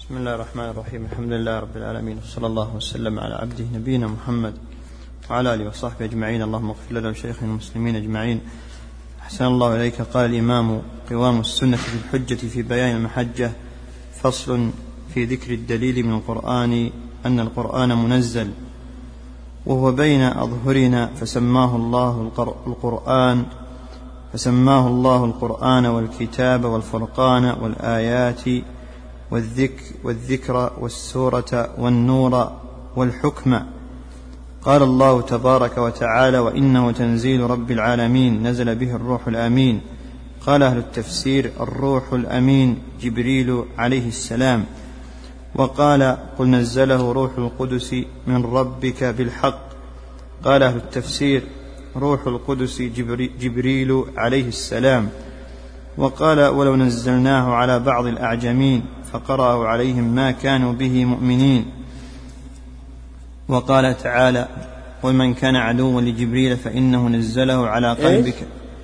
بسم الله الرحمن الرحيم. الحمد لله رب العالمين، وصلى الله وسلم على عبده نبينا محمد وعلى آله وصحبه أجمعين. اللهم اغفر لنا وشيخنا المسلمين أجمعين. أحسن الله إليك. قال الإمام قوام السنة في الحجة في بيان المحجة: فصل في ذكر الدليل من القرآن أن القرآن منزل وهو بين أظهرنا، فسماه الله القرآن والكتاب والفرقان والآيات والذكر والسورة والنور والحكم. قال الله تبارك وتعالى: وإنه تنزيل رب العالمين نزل به الروح الأمين. قال أهل التفسير: الروح الأمين جبريل عليه السلام. وقال: قل نزله روح القدس من ربك بالحق. قال أهل التفسير: روح القدس جبريل عليه السلام. وقال: ولو نزلناه على بعض الأعجمين فقرأوا عليهم ما كانوا به مؤمنين. وقال تعالى: ومن كان عدوا لجبريل فإنه نزله على قلبك.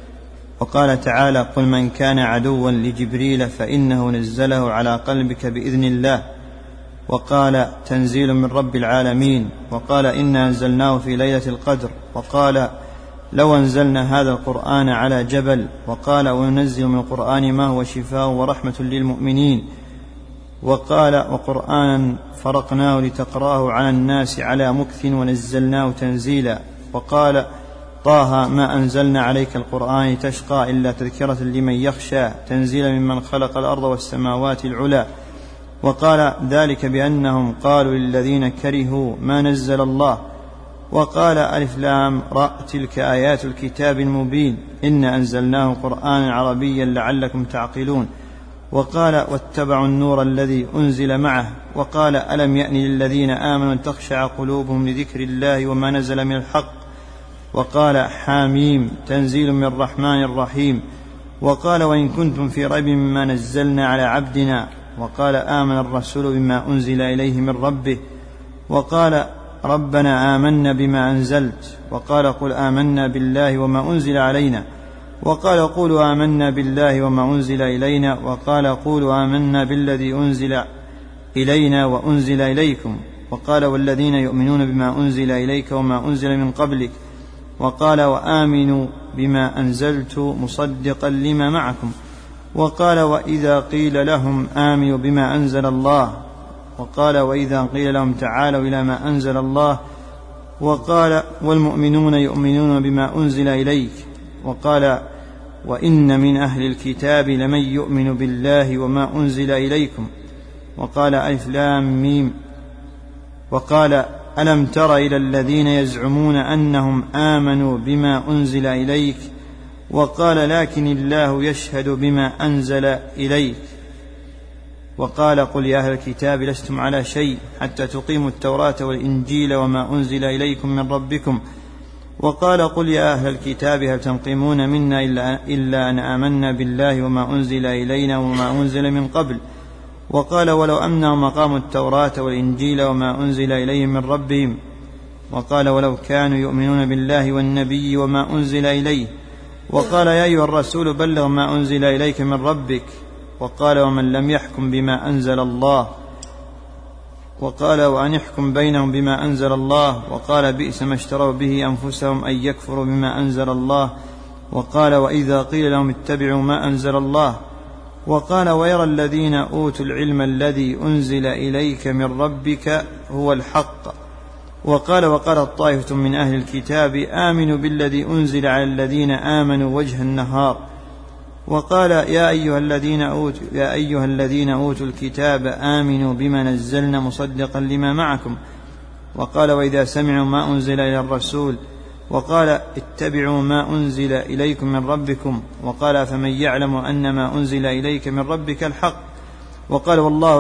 وقال تعالى: قل من كان عدوا لجبريل فإنه نزله على قلبك بإذن الله. وقال: تنزيل من رب العالمين. وقال: إنا أنزلناه في ليلة القدر. وقال: لو أنزلنا هذا القرآن على جبل. وقال: وننزل من القرآن ما هو شفاء ورحمة للمؤمنين. وقال: وقرآنا فرقناه لتقرأه على الناس على مكث ونزلناه تنزيلا. وقال: طه ما أنزلنا عليك القرآن تشقى إلا تذكرة لمن يخشى تنزيلا ممن خلق الأرض والسماوات العلى. وقال: ذلك بأنهم قالوا للذين كرهوا ما نزل الله. وقال: ألف لام راء تلك آيات الكتاب المبين إنا أنزلناه قرآنا عربيا لعلكم تعقلون. وقال: واتبعوا النور الذي أنزل معه. وقال: ألم يأن للذين آمنوا أن تخشع قلوبهم لذكر الله وما نزل من الحق. وقال: حاميم تنزيل من الرحمن الرحيم. وقال: وإن كنتم في ريب مما نزلنا على عبدنا. وقال: آمن الرسول بما أنزل إليه من ربه. وقال: ربنا آمنا بما أنزلت. وقال: قل آمنا بالله وما أنزل علينا. وقال: قولوا آمنا بالله وما أنزل إلينا. وقال: قولوا آمنا بالذي أنزل إلينا وأنزل إليكم. وقال: والذين يؤمنون بما أنزل إليك وما أنزل من قبلك. وقال: وآمنوا بما أنزلت مصدقا لما معكم. وقال: وإذا قيل لهم آمنوا بما أنزل الله. وقال: وإذا قيل لهم تعالوا إلى ما أنزل الله. وقال: والمؤمنون يؤمنون بما أنزل إليك. وقال: وإن من أهل الكتاب لمن يؤمن بالله وما أنزل إليكم. وقال: ألف لام ميم. وقال: ألم تر إلى الذين يزعمون أنهم آمنوا بما أنزل إليك. وقال: لكن الله يشهد بما أنزل إليك. وقال: قل يا أهل الكتاب لستم على شيء حتى تقيموا التوراة والإنجيل وما أنزل إليكم من ربكم. وقال: قل يا أهل الكتاب هل تنقمون منا إلا أن آمنا بالله وما أنزل إلينا وما أنزل من قبل. وقال: ولو أنهم أقاموا التوراة والإنجيل وما أنزل إليهم من ربهم. وقال: ولو كانوا يؤمنون بالله والنبي وما أنزل إليه. وقال: يا أيها الرسول بلغ ما أنزل إليك من ربك. وقال: ومن لم يحكم بما أنزل الله. وقال: وأن يحكم بينهم بما أنزل الله. وقال: بئس ما اشتروا به أنفسهم أن يكفروا بما أنزل الله. وقال: وإذا قيل لهم اتبعوا ما أنزل الله. وقال: ويرى الذين أوتوا العلم الذي أنزل إليك من ربك هو الحق. وقال: وقالت طائفة من أهل الكتاب آمنوا بالذي أنزل على الذين آمنوا وجه النهار. وقال: يا أيها الذين أوتوا الكتاب آمنوا بما نزلنا مصدقا لما معكم. وقال: وإذا سمعوا ما أنزل إلى الرسول. وقال: اتبعوا ما أنزل إليكم من ربكم. وقال: فمن يعلم أن ما أنزل إليك من ربك الحق. وقال: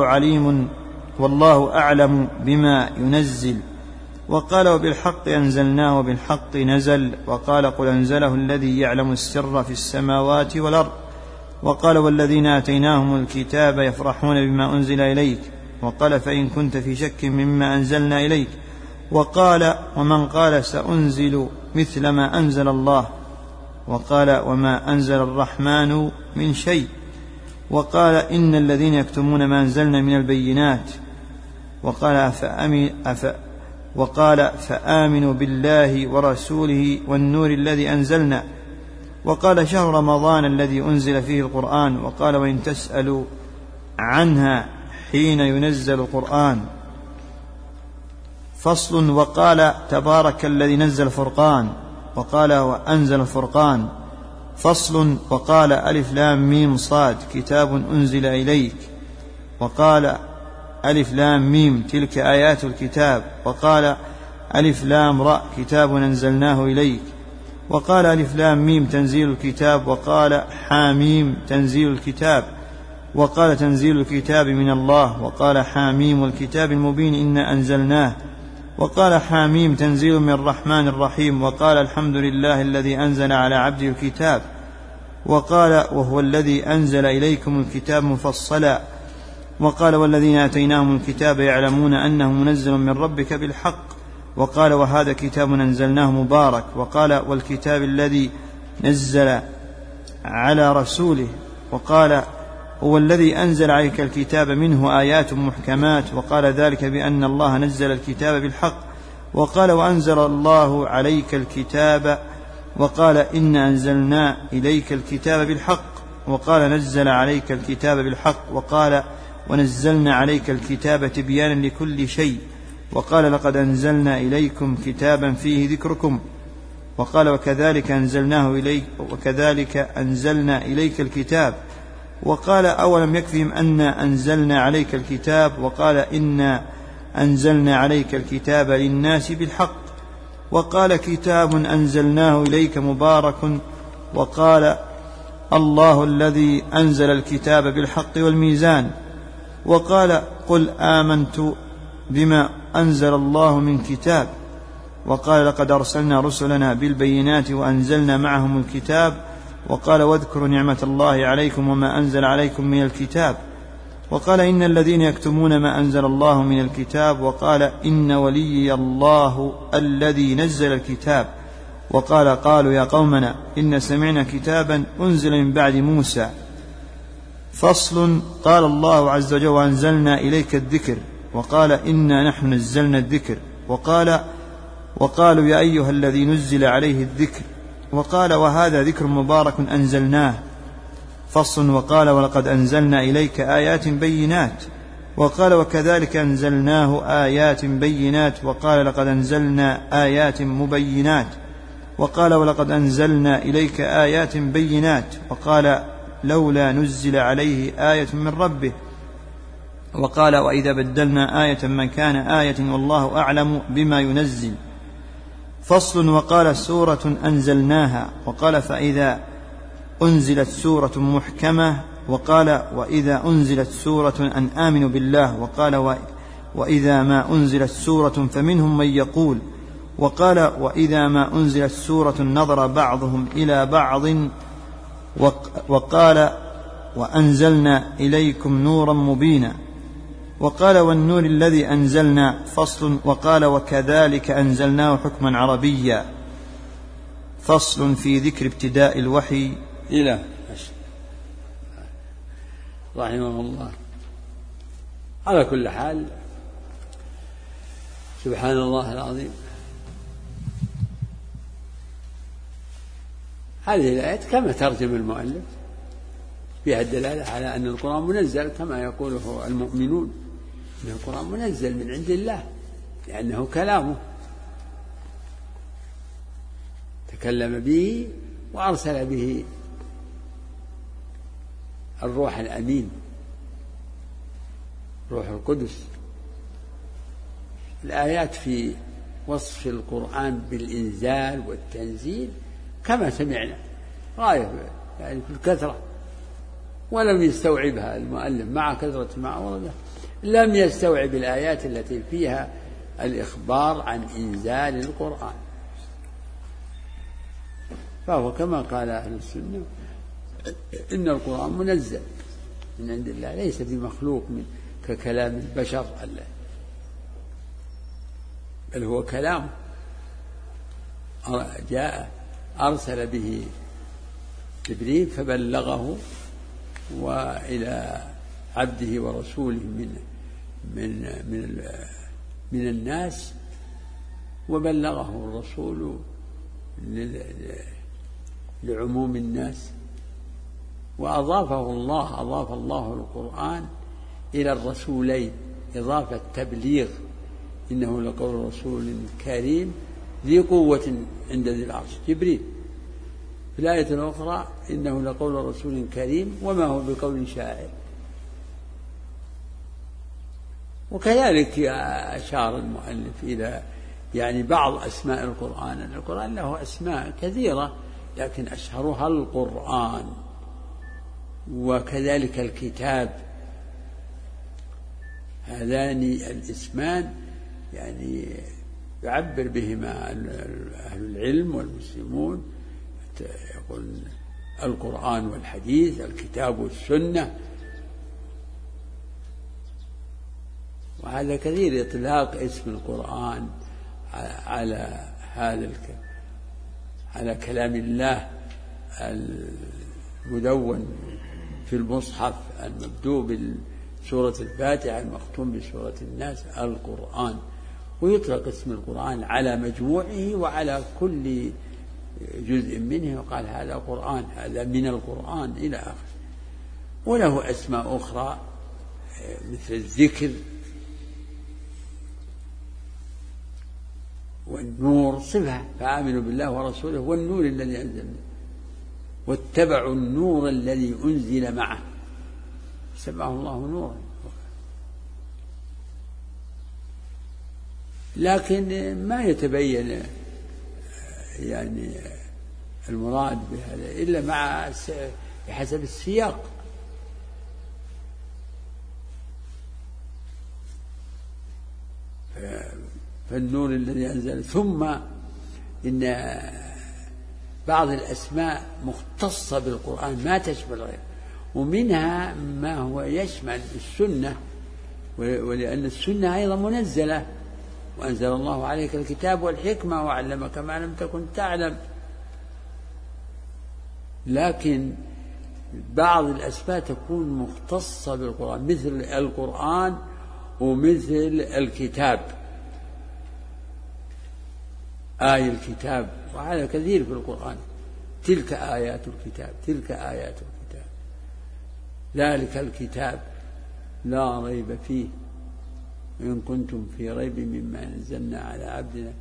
والله أعلم بما ينزل. وقال: وبالحق أنزلناه وبالحق نزل. وقال: قل أنزله الذي يعلم السر في السماوات والأرض. وقال: والذين آتيناهم الكتاب يفرحون بما أنزل إليك. وقال: فإن كنت في شك مما أنزلنا إليك. وقال: ومن قال سأنزل مثل ما أنزل الله. وقال: وما أنزل الرحمن من شيء. وقال إن الذين يكتمون ما أنزلنا من البينات، وقال فآمنوا بالله ورسوله والنور الذي أنزلنا، وقال شهر رمضان الذي أنزل فيه القرآن، وقال وإن تسألوا عنها حين ينزل القرآن. فصل. وقال تبارك الذي نزل الفرقان، وقال وأنزل الفرقان. فصل. وقال ألف لام ميم صاد كتاب أنزل إليك، وقال ألف لام ميم تلك آيات الكتاب، وقال ألف لام راء كتاب أنزلناه إليك، وقال ألف لام ميم تنزيل الكتاب، وقال حاميم تنزيل الكتاب، وقال تنزيل الكتاب من الله، وقال حاميم والكتاب المبين إنا أنزلناه، وقال حاميم تنزيل من الرحمن الرحيم، وقال الحمد لله الذي أنزل على عبده الكتاب، وقال وهو الذي أنزل إليكم الكتاب مفصلا، وقال والذين آتيناهم الكتاب يعلمون أنه منزل من ربك بالحق، وقال وهذا كتاب أنزلناه مبارك، وقال والكتاب الذي نزل على رسوله، وقال هو الذي أنزل عليك الكتاب منه آيات محكمات، وقال ذلك بأن الله نزل الكتاب بالحق، وقال وأنزل الله عليك الكتاب، وقال إنا أنزلنا إليك الكتاب بالحق، وقال نزل عليك الكتاب بالحق، وقال ونزلنا عليك الكتاب تبيانا لكل شيء، وقال لقد أنزلنا إليكم كتابا فيه ذكركم، وقال وكذلك أنزلنا إليك الكتاب، وقال أولم يكفهم أن أنزلنا عليك الكتاب، وقال إنا أنزلنا عليك الكتاب للناس بالحق، وقال كتاب أنزلناه إليك مبارك، وقال الله الذي أنزل الكتاب بالحق والميزان، وقال قل آمنت بما أنزل الله من كتاب، وقال لقد أرسلنا رسلنا بالبينات وأنزلنا معهم الكتاب، وقال واذكروا نعمة الله عليكم وما أنزل عليكم من الكتاب، وقال إن الذين يكتمون ما أنزل الله من الكتاب، وقال إن ولي الله الذي نزل الكتاب، وقال قالوا يا قومنا إن سمعنا كتابا أنزل من بعد موسى. فصل. قال الله عز وجل وأنزلنا إليك الذكر، وقال إنا نحن نزلنا الذكر، وقالوا يا أيها الذي نزل عليه الذكر، وقال وهذا ذكر مبارك أنزلناه. فصل. وقال ولقد أنزلنا إليك آيات بينات، وقال وكذلك أنزلناه آيات بينات، وقال لقد أنزلنا آيات مبينات، وقال ولقد أنزلنا إليك آيات بينات، وقال لولا نزل عليه آية من ربه، وقال وإذا بدلنا آية مكان آية والله أعلم بما ينزل. فصل. وقال سورة أنزلناها، وقال فإذا أنزلت سورة محكمة، وقال وإذا أنزلت سورة أن آمنوا بالله، وقال وإذا ما أنزلت سورة فمنهم من يقول، وقال وإذا ما أنزلت سورة نظر بعضهم إلى بعض، وقال وأنزلنا إليكم نورا مبينا، وقال والنور الذي أنزلنا. فصل. وقال وكذلك أنزلناه حكما عربيا. فصل في ذكر ابتداء الوحي إلى رحمه الله. على كل حال سبحان الله العظيم، هذه الآيات كما ترجم المؤلف فيها الدلالة على أن القرآن منزل كما يقوله المؤمنون، أن القرآن منزل من عند الله لأنه كلامه تكلم به وأرسل به الروح الأمين روح القدس. الآيات في وصف القرآن بالإنزال والتنزيل كما سمعنا غاية يعني في الكثرة، ولم يستوعبها المؤلف مع كثرة ما ورده، لم يستوعب الآيات التي فيها الإخبار عن إنزال القرآن، فهو كما قال أهل السنة إن القرآن منزل من عند الله ليس بمخلوق ككلام البشر، بل هو كلام جاء أرسل به جبريل فبلغه وإلى عبده ورسوله من الناس، وبلغه الرسول لعموم الناس. وأضاف الله القرآن إلى الرسولين إضافة تبليغ، إنه لقول رسول كريم ذي قوة عند ذي العرش جبريل. في الآية الأخرى إنه لقول رسول كريم وما هو بقول شاعر. وكذلك أشار المؤلف إلى يعني بعض أسماء القرآن. القرآن له أسماء كثيرة لكن أشهرها القرآن، وكذلك الكتاب. هذان الاسمان يعني يعبر بهما أهل العلم والمسلمون، يقول القرآن والحديث، الكتاب والسنة. وهذا كثير إطلاق اسم القرآن على على كلام الله المدون في المصحف المبدوء بسورة الفاتحة المختوم بسورة الناس القرآن. ويطلق اسم القرآن على مجموعه وعلى كل جزء منه، وقال هذا قرآن، هذا من القرآن إلى آخره. وله أسماء أخرى مثل الذكر والنور، صفة، فآمنوا بالله ورسوله والنور الذي أنزلنا واتبعوا النور الذي أنزل معه سماه الله نورا. لكن ما يتبين يعني المراد بهذا إلا مع بحسب السياق. فالنور الذي أنزل. ثم إن بعض الأسماء مختصة بالقرآن ما تشمل غيره، ومنها ما هو يشمل السنة، ولأن السنة أيضا منزلة، وأنزل الله عليك الكتاب والحكمة وعلمك ما لم تكن تعلم. لكن بعض الأسماء تكون مختصة بالقرآن مثل القرآن ومثل الكتاب، آية الكتاب، وهذا كثير في القرآن. تلك آيات الكتاب، تلك آيات الكتاب، ذلك الكتاب لا ريب فيه إن كنتم في ريب مما نزلنا على عبدنا.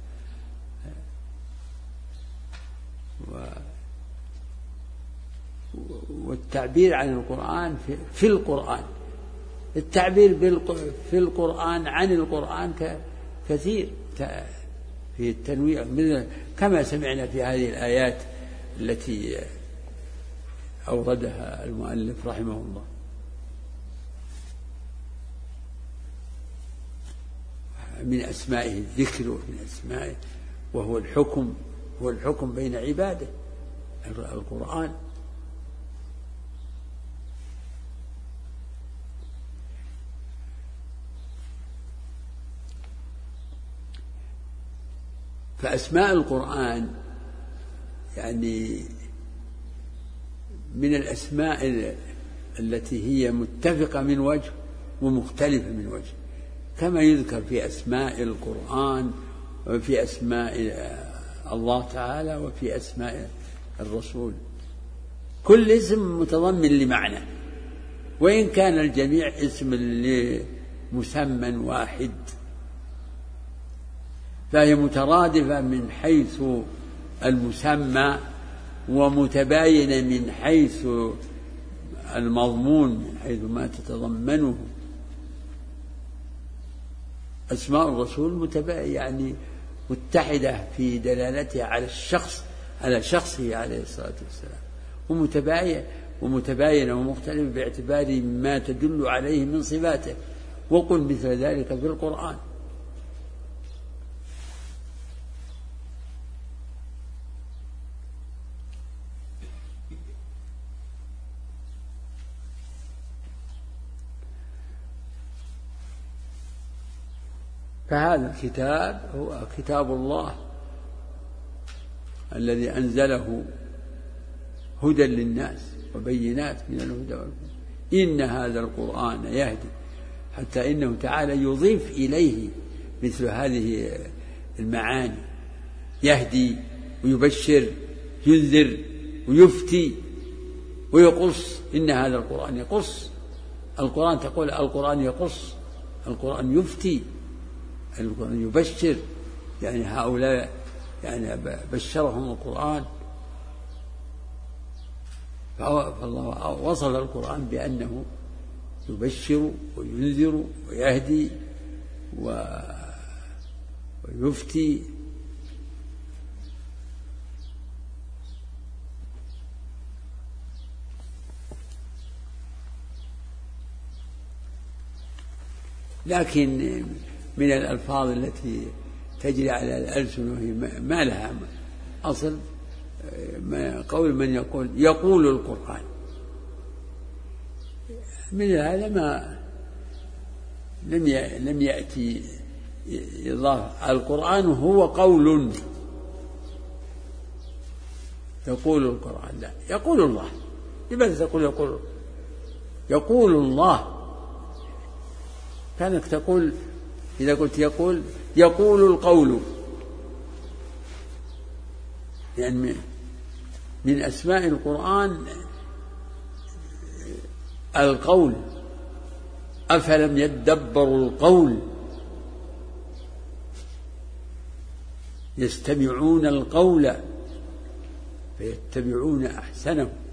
والتعبير عن القرآن في القرآن، التعبير في القرآن عن القرآن كثير في التنويع، كما سمعنا في هذه الآيات التي أوردها المؤلف رحمه الله. من أسمائه الذكر، ومن أسمائه وهو الحكم، هو الحكم بين عباده القرآن. فأسماء القرآن يعني من الأسماء التي هي متفقة من وجه ومختلفة من وجه، كما يذكر في أسماء القرآن وفي أسماء الله تعالى وفي أسماء الرسول. كل اسم متضمن لمعنى، وإن كان الجميع اسم لمسمى واحد، فهي مترادفة من حيث المسمى ومتباينة من حيث المضمون، من حيث ما تتضمنه. أسماء الرسول يعني متحدة في دلالتها على الشخص، على شخصه عليه الصلاة والسلام، ومتباينة ومختلفة باعتبار ما تدل عليه من صفاته. وقل مثل ذلك في القرآن. فهذا الكتاب هو كتاب الله الذي أنزله هدى للناس وبينات من الهدى والبينات. إن هذا القرآن يهدي، حتى إنه تعالى يضيف إليه مثل هذه المعاني، يهدي ويبشر، ينذر ويفتي ويقص. إن هذا القرآن يقص، القرآن تقول القرآن يقص، القرآن يفتي، القرآن يبشر، يعني هؤلاء يعني بشرهم القرآن. فالله وصف القرآن بأنه يبشر وينذر ويهدي ويفتي. لكن من الألفاظ التي تجري على الألسن وهي ما لها أصل، قول من يقول القرآن، من هذا ما لم يأتي إضافة. القرآن هو قول، يقول القرآن، لا، يقول الله. لماذا تقول يقول الله؟ كانك تقول إذا قلت يقول القول، يعني من أسماء القرآن القول. أفلم يدبروا القول يستمعون القول فيتبعون أحسنه.